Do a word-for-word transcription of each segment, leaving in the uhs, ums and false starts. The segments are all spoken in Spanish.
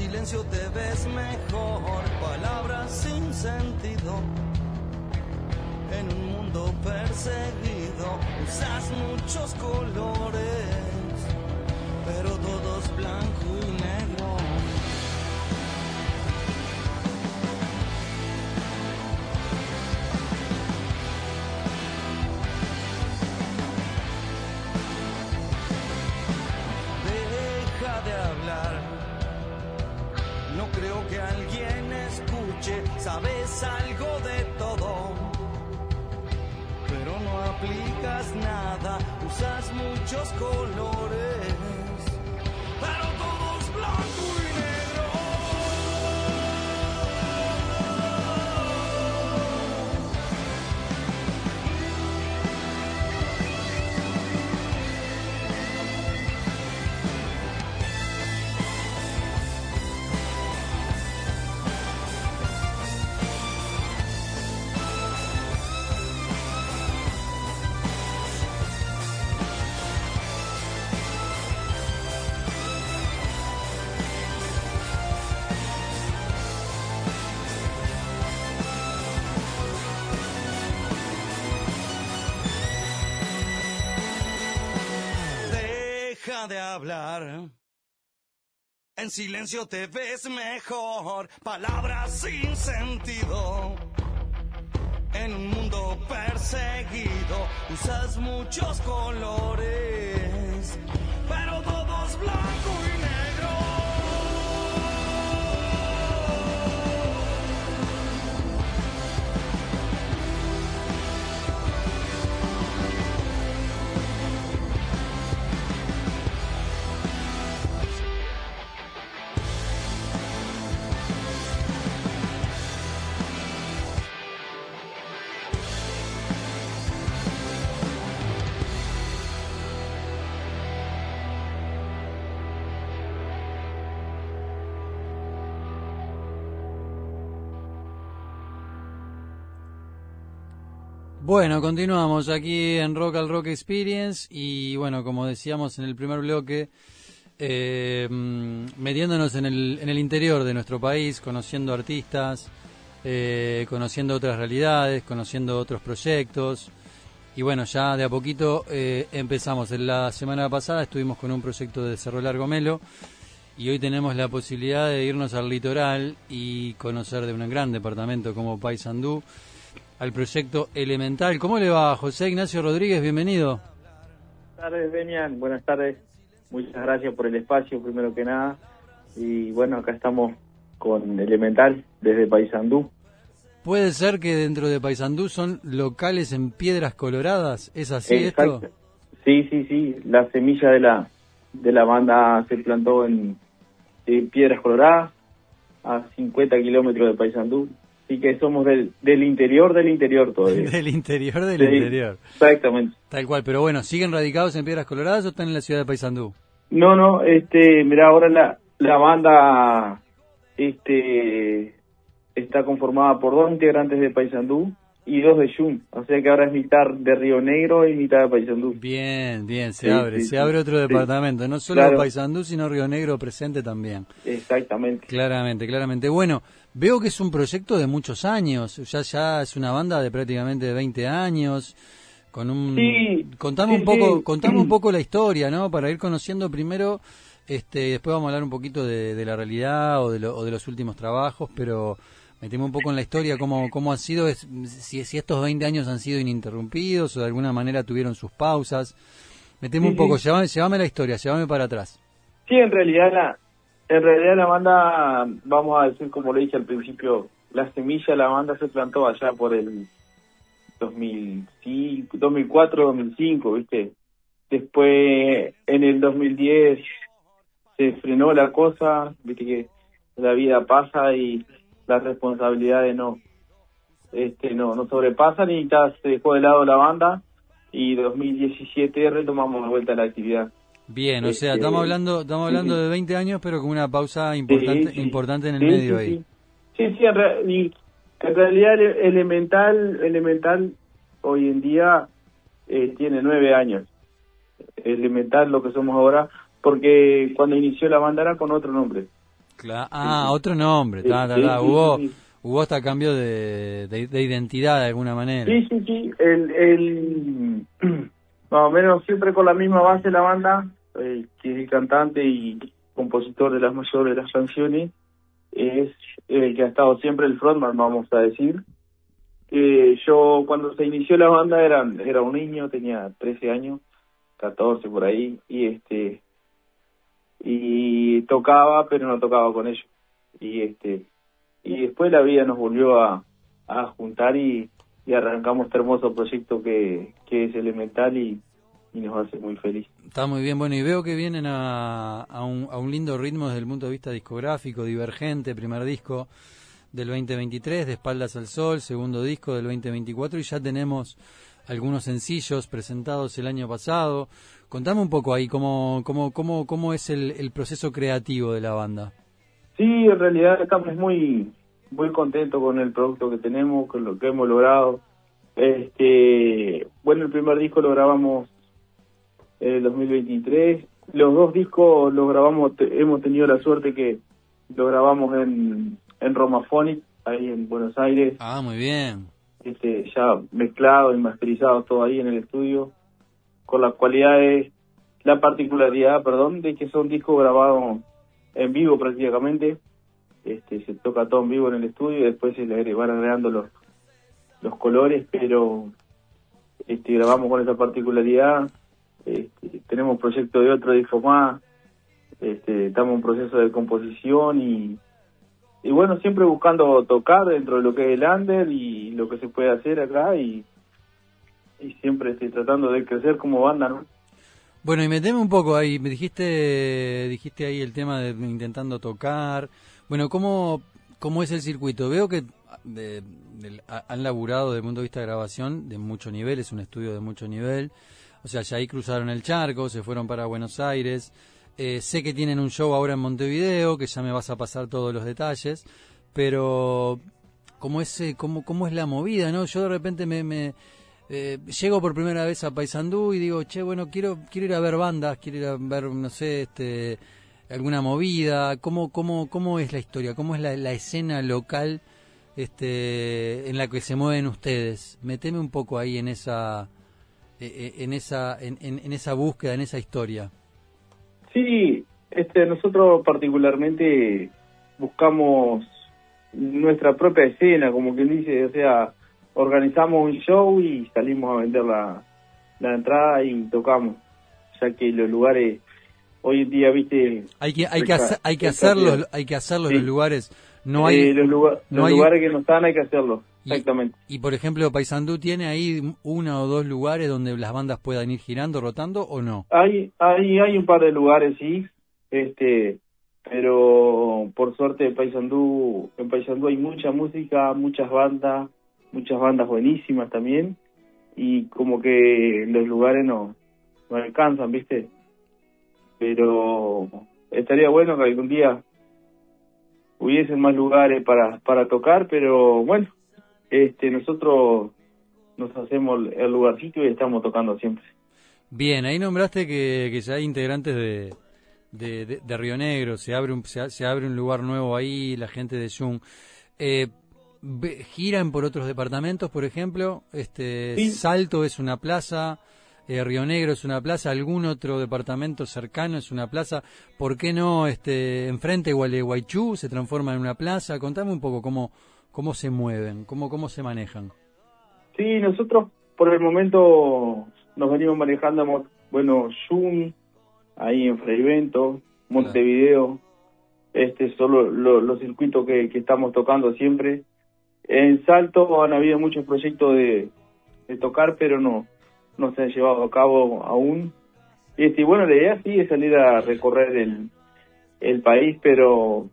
silencio te ves mejor, palabras sin sentido. En un mundo perseguido, usas muchos colores, pero todos blanco y negro. Deja de hablar, no creo que alguien escuche, sabes algo de todo, pero no aplicas nada, usas muchos colores, pero todos blanco y negro. Deja de hablar, en silencio te ves mejor, palabras sin sentido. En un mundo perseguido, usas muchos colores, pero todos blanco y negro. Bueno, continuamos aquí en Rock al Rock Experience y bueno, como decíamos en el primer bloque, eh, metiéndonos en el, en el interior de nuestro país, conociendo artistas, eh, conociendo otras realidades, conociendo otros proyectos y bueno, ya de a poquito eh, empezamos. En la semana pasada estuvimos con un proyecto de Cerro Largo Melo y hoy tenemos la posibilidad de irnos al litoral y conocer de un gran departamento como Paysandú, al proyecto Elemental. ¿Cómo le va, José Ignacio Rodríguez? Bienvenido. Buenas tardes, Demian. Buenas tardes. Muchas gracias por el espacio, primero que nada. Y bueno, acá estamos con Elemental desde Paysandú. ¿Puede ser que dentro de Paysandú son locales en Piedras Coloradas? ¿Es así Exacto. esto? Sí, sí, sí. La semilla de la de la banda se plantó en, en Piedras Coloradas, a cincuenta kilómetros de Paysandú. Así que somos del, del interior del interior todavía. Del interior del sí, interior. Exactamente. Tal cual, pero bueno, ¿siguen radicados en Piedras Coloradas o están en la ciudad de Paysandú? No, no, este, mira, ahora la, la banda este está conformada por dos integrantes de Paysandú y dos de Yum, o sea que ahora es mitad de Río Negro y mitad de Paysandú. Bien, bien, se sí, abre, sí, se sí, abre otro sí, departamento, no solo claro. Paysandú, sino Río Negro presente también. Exactamente. Claramente, claramente. Bueno, veo que es un proyecto de muchos años, ya ya es una banda de prácticamente veinte años, con un Sí, contame sí, un poco, sí. contame un poco la historia, ¿no? Para ir conociendo primero, este, después vamos a hablar un poquito de, de la realidad o de, lo, o de los últimos trabajos, pero meteme un poco en la historia, cómo, cómo ha sido, es, si, si estos veinte años han sido ininterrumpidos o de alguna manera tuvieron sus pausas. Meteme Sí, un poco, sí. llévame, llévame la historia, llévame para atrás. Sí, en realidad la en realidad la banda, vamos a decir como le dije al principio, la semilla de la banda se plantó allá por el dos mil cinco, dos mil cuatro, dos mil cinco, ¿viste? Después en el dos mil diez se frenó la cosa, viste que la vida pasa y las responsabilidades no este no no sobrepasan y ya se dejó de lado la banda y dos mil diecisiete retomamos de vuelta la actividad. Bien, o este, sea, estamos hablando estamos hablando sí, sí. de veinte años, pero con una pausa importante sí, sí. importante en el sí, medio sí, ahí. Sí, sí, sí en, re y en realidad el elemental elemental hoy en día eh, tiene nueve años. Elemental lo que somos ahora, porque cuando inició la banda era con otro nombre. Cla- ah, otro nombre, Sí, ta, ta, sí, ta. sí, Hubo, sí, sí. hubo hasta cambio de, de, de identidad de alguna manera. Sí, sí, sí. El, el, más o menos siempre con la misma base la banda, eh, que es el cantante y compositor de las mayores de las canciones, es el que ha estado siempre el frontman, vamos a decir. Eh, yo cuando se inició la banda era, era un niño, tenía trece años, catorce por ahí, y este y tocaba, pero no tocaba con ellos. Y este y después la vida nos volvió a, a juntar y, y arrancamos este hermoso proyecto que, que es Elemental y, y nos hace muy feliz. Está muy bien, bueno, y veo que vienen a, a, un, a un lindo ritmo desde el punto de vista discográfico, Divergente, primer disco del veinte veintitrés, De Espaldas al Sol, segundo disco del veinte veinticuatro, y ya tenemos algunos sencillos presentados el año pasado. Contame un poco ahí cómo, cómo, cómo, cómo es el, el proceso creativo de la banda. Sí, en realidad estamos muy muy contentos con el producto que tenemos, con lo que hemos logrado. Este, bueno, el primer disco lo grabamos en el dos mil veintitrés. Los dos discos los grabamos, te, hemos tenido la suerte que lo grabamos en, en Romaphonic, ahí en Buenos Aires. Ah, muy bien. Este, ya mezclado y masterizado todo ahí en el estudio, con las cualidades, la particularidad, perdón, de que son discos grabados en vivo prácticamente. Este, se toca todo en vivo en el estudio y después se le van agregando los los colores, pero este, grabamos con esa particularidad. Este, tenemos proyecto de otro disco más, este, estamos en proceso de composición y y bueno, siempre buscando tocar dentro de lo que es el under y lo que se puede hacer acá y y siempre estoy tratando de crecer como banda, ¿no? Bueno, y meteme un poco ahí, me dijiste dijiste ahí el tema de intentando tocar. Bueno, ¿cómo, cómo es el circuito? Veo que de, de, han laburado desde el punto de vista de grabación de mucho nivel, es un estudio de mucho nivel. O sea, ya ahí cruzaron el charco, se fueron para Buenos Aires. Eh, sé que tienen un show ahora en Montevideo, que ya me vas a pasar todos los detalles, pero ¿cómo es, cómo, cómo es la movida, no? Yo de repente me... me Eh, llego por primera vez a Paysandú y digo, che, bueno, quiero quiero ir a ver bandas, quiero ir a ver, no sé, este, alguna movida. ¿Cómo cómo cómo es la historia? ¿Cómo es la, la escena local este en la que se mueven ustedes? Meteme un poco ahí en esa eh, en esa en, en, en esa búsqueda, en esa historia. Sí, este nosotros particularmente buscamos nuestra propia escena, como quien dice, o sea, organizamos un show y salimos a vender la, la entrada y tocamos, ya que los lugares hoy en día, viste, hay que hay que esta, hacer, hay que esta hacerlo ciudad. hay que hacerlo Sí. en los lugares, no hay eh, los, lugar, no los hay, lugares que no están hay que hacerlo, y, exactamente. y por ejemplo Paysandú tiene ahí una o dos lugares donde las bandas puedan ir girando, rotando, o no. Hay hay hay un par de lugares, sí, este pero por suerte en Paysandú en Paysandú hay mucha música, muchas bandas, muchas bandas buenísimas también, y como que los lugares no, no alcanzan, ¿viste? Pero estaría bueno que algún día hubiesen más lugares para para tocar, pero bueno, este nosotros nos hacemos el lugarcito y estamos tocando siempre. Bien, ahí nombraste que, que ya hay integrantes de, de, de, de Río Negro, se abre un se, se abre un lugar nuevo ahí, la gente de Jung. Eh, ¿Giran por otros departamentos, por ejemplo? Este, Sí. Salto es una plaza, eh, Río Negro es una plaza, algún otro departamento cercano es una plaza. ¿Por qué no este, enfrente Gualeguaychú se transforma en una plaza? Contame un poco cómo, cómo se mueven, cómo, cómo se manejan. Sí, nosotros por el momento nos venimos manejando, bueno, Jung, ahí en Freivento, Montevideo, este son lo, lo, los circuitos que, que estamos tocando siempre. En Salto han habido muchos proyectos de, de tocar, pero no no se han llevado a cabo aún. Este, y bueno, la idea sí es salir a recorrer el, el país, pero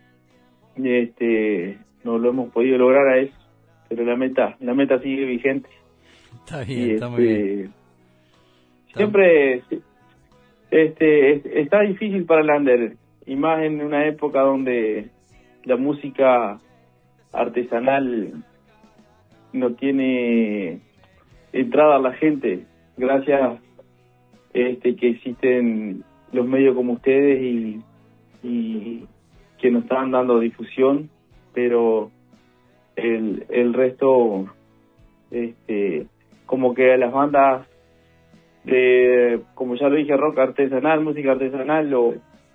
este no lo hemos podido lograr a eso. Pero la meta la meta sigue vigente. Está bien, y está este, muy bien. Siempre este está difícil para el under, y más en una época donde la música artesanal no tiene entrada a la gente, gracias este que existen los medios como ustedes y, y que nos están dando difusión, pero el, el resto, este, como que las bandas de, como ya lo dije, rock artesanal, música artesanal o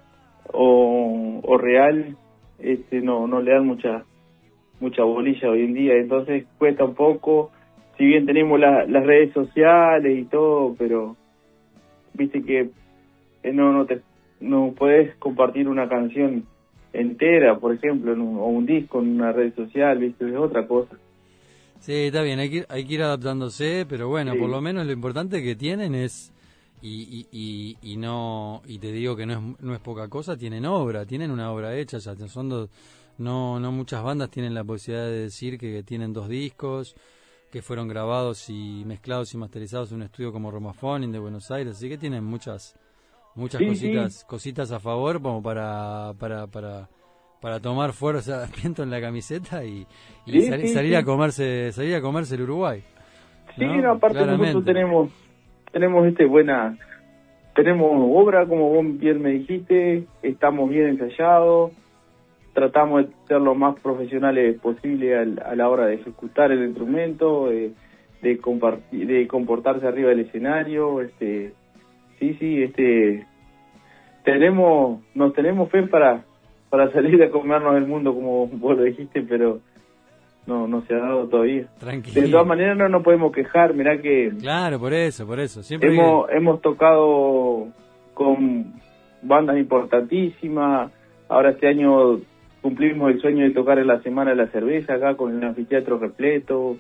o, o real, este, no no le dan mucha mucha bolilla hoy en día, entonces cuesta un poco, si bien tenemos la, las redes sociales y todo, pero viste que no no te no puedes compartir una canción entera, por ejemplo, en un, o un disco en una red social, viste, es otra cosa. Sí, está bien, hay que, hay que ir adaptándose, pero bueno, sí. Por lo menos lo importante que tienen es, y, y, y, y no, y te digo que no es, no es poca cosa, tienen obra, tienen una obra hecha, ya son dos, no, no muchas bandas tienen la posibilidad de decir que tienen dos discos, que fueron grabados y mezclados y masterizados en un estudio como Romaphonic de Buenos Aires, así que tienen muchas, muchas sí, cositas, sí. cositas a favor como para, para, para, para tomar fuerza, viento en la camiseta y, y sí, sal, sí, salir sí. a comerse, salir a comerse el Uruguay. Sí, ¿no? no, aparte Claramente. nosotros tenemos, tenemos este buena, tenemos obra, como vos bien me dijiste, estamos bien ensayados, tratamos de ser lo más profesionales posible al, a la hora de ejecutar el instrumento, de, de compartir, de comportarse arriba del escenario, este, sí, sí, este, tenemos, nos tenemos fe para, para salir a comernos el mundo, como vos lo dijiste, pero no, no se ha dado todavía. Tranquilo. De todas maneras no nos podemos quejar, mirá que claro, por eso, por eso, siempre hemos, que... hemos tocado con bandas importantísimas, ahora este año cumplimos el sueño de tocar en la Semana de la Cerveza acá con el anfiteatro repleto,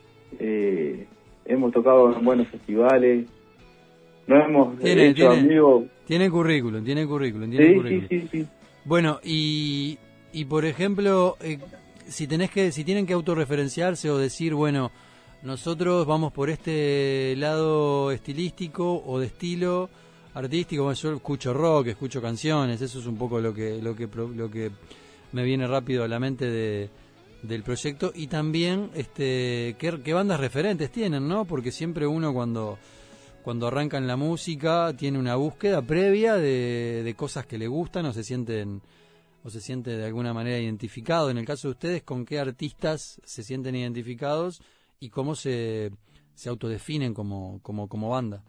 eh, hemos tocado en buenos festivales, no hemos tiene, hecho tiene, amigos. Tiene currículum, tiene currículum, tiene sí, currículum. Sí, sí, sí. Bueno, y, y por ejemplo, eh, si tenés que, si tienen que autorreferenciarse o decir, bueno, nosotros vamos por este lado estilístico o de estilo artístico, bueno, yo escucho rock, escucho canciones, eso es un poco lo que, lo que, lo que me viene rápido a la mente de, del proyecto, y también este qué, qué bandas referentes tienen, ¿no? Porque siempre uno cuando cuando arranca en la música tiene una búsqueda previa de, de cosas que le gustan o se sienten o se siente de alguna manera identificado. En el caso de ustedes, ¿con qué artistas se sienten identificados y cómo se se autodefinen como como como banda?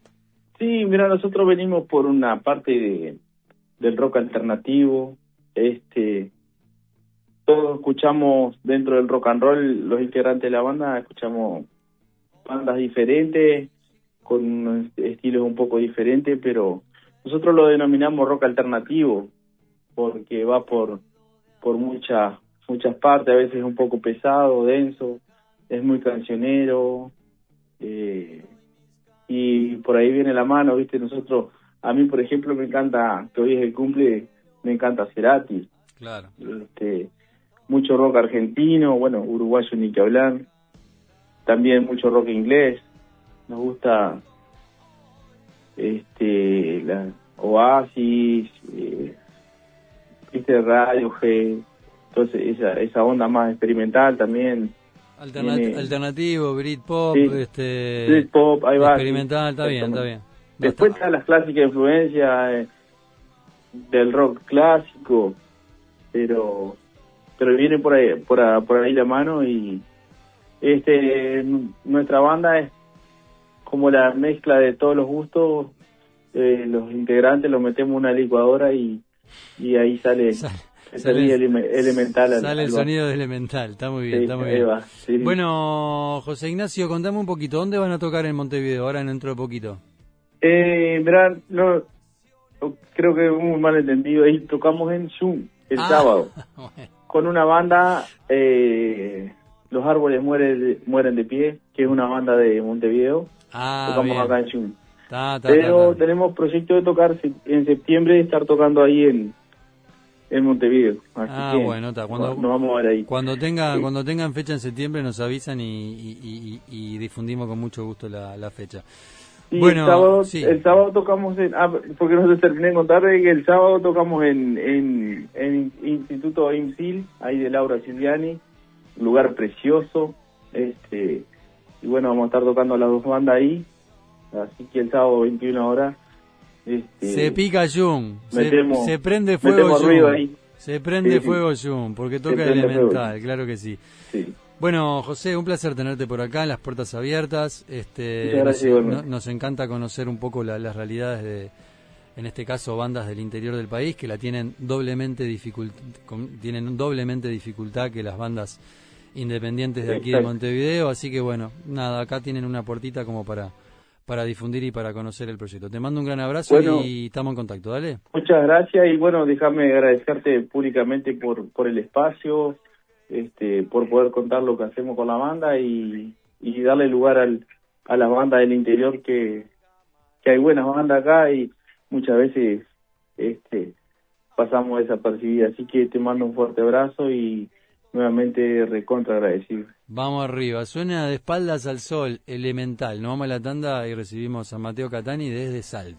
Sí, mira, nosotros venimos por una parte de, del rock alternativo, este todos escuchamos dentro del rock and roll, los integrantes de la banda escuchamos bandas diferentes con estilos un poco diferentes, pero nosotros lo denominamos rock alternativo porque va por por muchas muchas partes, a veces es un poco pesado, denso, es muy cancionero, eh, y por ahí viene la mano, viste, nosotros, a mí por ejemplo me encanta, que hoy es el cumple, me encanta Cerati, claro, este mucho rock argentino, bueno, uruguayo ni que hablar, también mucho rock inglés, nos gusta este la Oasis, eh, viste, Radiohead, entonces esa esa onda más experimental también. Alternat tiene, alternativo, Britpop, sí, este Britpop, ahí va, experimental, está bien, está bien. Después están las clásicas influencias eh, del rock clásico, pero pero viene por ahí por, a, por ahí la mano, y este nuestra banda es como la mezcla de todos los gustos, eh, los integrantes los metemos en una licuadora y y ahí sale sale, el sale ele elemental al, sale el al sonido de elemental, está muy bien, sí, está muy bien. Va, sí. Bueno, José Ignacio, contame un poquito, ¿dónde van a tocar en Montevideo ahora dentro de poquito? Eh, verán, no, creo que hubo un malentendido, ahí tocamos en Zoom el ah, sábado. Bueno. Con una banda, eh, Los Árboles Mueren, Mueren de Pie, que es una banda de Montevideo. Ah, tocamos bien. acá en Zoom. Ta, ta, Pero ta, ta. tenemos proyecto de tocar en septiembre, estar tocando ahí en, en Montevideo. Así Ah, que bueno, ta. Cuando, nos vamos a ver ahí. Cuando, tenga, sí. cuando tengan fecha en septiembre nos avisan y, y, y, y difundimos con mucho gusto la, la fecha. Sí, bueno, el sábado, sí. el sábado tocamos en, ah, porque no se terminé de contar que el sábado tocamos en, en, en Instituto IMSIL, ahí de Laura Silviani, lugar precioso, este, y bueno, vamos a estar tocando las dos bandas ahí, así que el sábado veintiuna horas, este, se pica Jung, metemos, se, se prende fuego metemos Jung. ruido ahí. Se prende Sí, fuego Jun, porque toca prende Elemental, fuego. claro que sí. Sí. Bueno, José, un placer tenerte por acá, las puertas abiertas. Este, Muchas gracias, nos, igualmente. no- nos encanta conocer un poco la- las realidades de, en este caso, bandas del interior del país que la tienen doblemente dificult, con- tienen doblemente dificultad que las bandas independientes de aquí de Exacto. Montevideo. Así que bueno, nada, acá tienen una puertita como para para difundir y para conocer el proyecto. Te mando un gran abrazo Bueno. y estamos en contacto, dale. Muchas gracias y bueno, déjame agradecerte públicamente por por el espacio, este, por poder contar lo que hacemos con la banda y, y darle lugar al, a las bandas del interior que, que hay buenas bandas acá y muchas veces este pasamos desapercibidas. Así que te mando un fuerte abrazo y nuevamente recontra agradecido. Vamos arriba, suena de espaldas al sol, Elemental. Nos vamos a la tanda y recibimos a Mateo Catani desde Salto.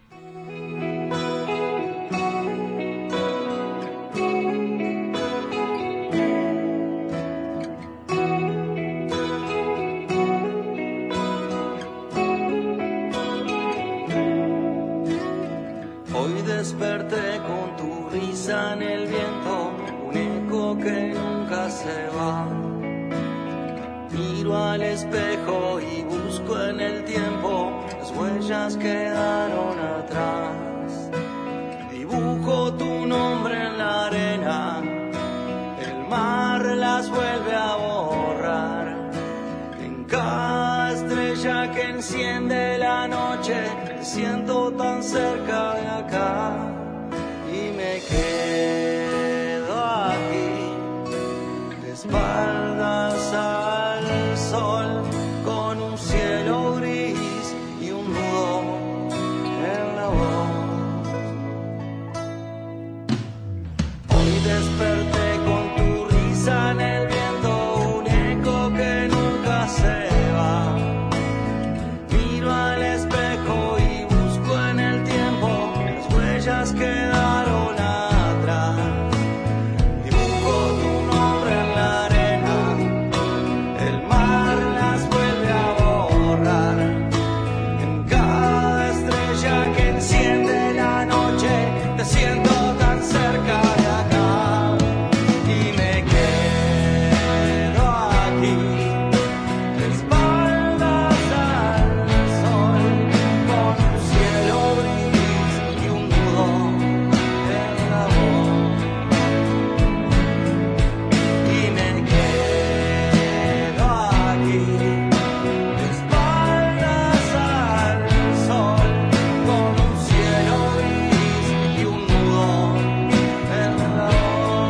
Hoy desperté con tu risa en el viento, un eco que nunca se va. Miro al espejo y busco en el tiempo, las huellas quedaron atrás. Dibujo tu nombre en la arena, el mar las vuelve a borrar. En cada estrella que enciende la noche, me siento tan cerca de acá y me quedo aquí, de espaldas al sol, con un cielo gris y un nudo en la voz. Hoy desperté con tu risa en el viento, un eco que nunca se va. Miro al espejo y busco en el tiempo, las huellas quedaron atrás. Dibujo tu nombre en la arena, el mar las vuelve a borrar. En cada estrella que enciende la noche, te siento tan cerca de acá y me quedo aquí, de espaldas al sol, con un cielo gris y un nudo en la voz. Y me quedo aquí, de espaldas al sol, con un cielo gris y un nudo en la voz.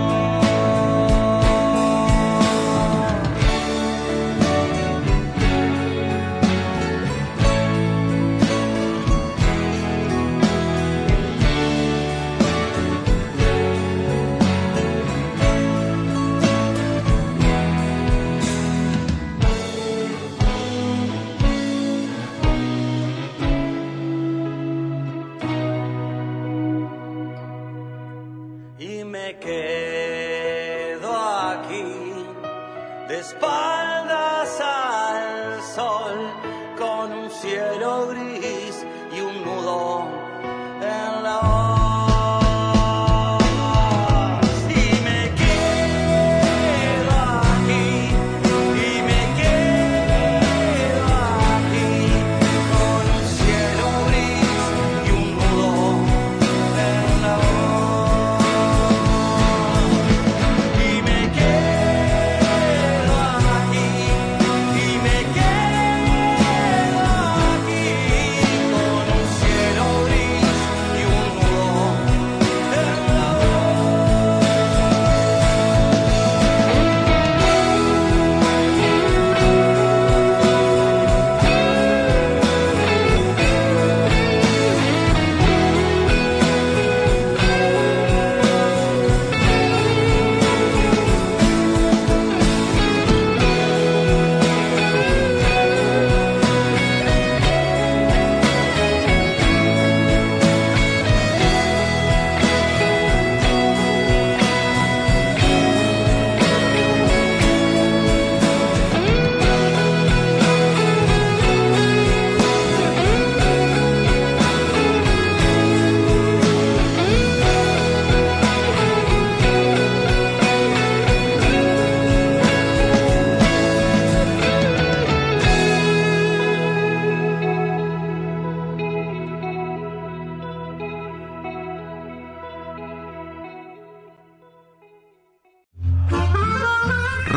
Y me quedo aquí, de espaldas al sol, con un cielo gris y un nudo en la voz. Y me quedo aquí, y me quedo aquí, con un cielo gris y un nudo en la voz. Y me quedo aquí,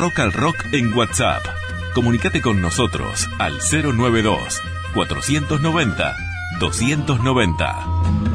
Rock al Rock en WhatsApp. Comunícate con nosotros al cero noventa y dos, cuatrocientos noventa, doscientos noventa.